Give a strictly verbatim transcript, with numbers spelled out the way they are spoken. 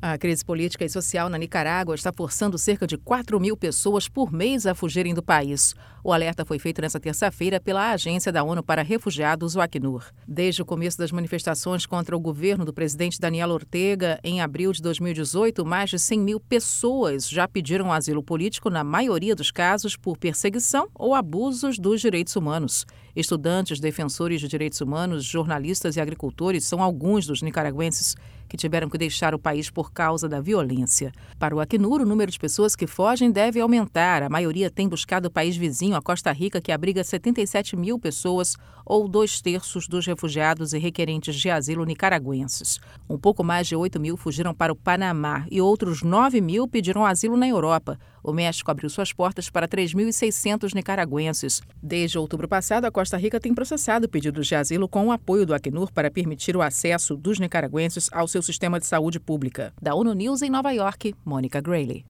A crise política e social na Nicarágua está forçando cerca de quatro mil pessoas por mês a fugirem do país. O alerta foi feito nesta terça-feira pela Agência da ONU para Refugiados, o Acnur. Desde o começo das manifestações contra o governo do presidente Daniel Ortega, em abril de dois mil e dezoito, mais de cem mil pessoas já pediram asilo político, na maioria dos casos por perseguição ou abusos dos direitos humanos. Estudantes, defensores de direitos humanos, jornalistas e agricultores são alguns dos nicaragüenses que tiveram que deixar o país por causa da violência. Para o Acnur, o número de pessoas que fogem deve aumentar. A maioria tem buscado o país vizinho, a Costa Rica, que abriga setenta e sete mil pessoas, ou dois terços dos refugiados e requerentes de asilo nicaragüenses. Um pouco mais de oito mil fugiram para o Panamá e outros nove mil pediram asilo na Europa. O México abriu suas portas para três mil e seiscentos nicaragüenses. Desde outubro passado, a Costa Rica tem processado pedidos de asilo com o apoio do Acnur para permitir o acesso dos nicaragüenses ao seu sistema de saúde pública. Da ONU News em Nova York, Mônica Grayley.